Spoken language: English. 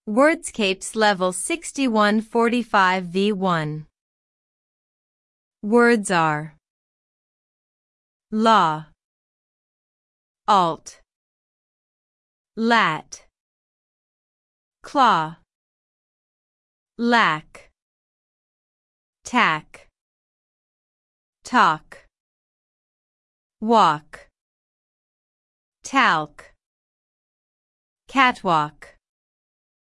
Wordscapes Level 6145 V1. Words are law, alt, lat, claw, lack, tack, talk, walk, talc, catwalk.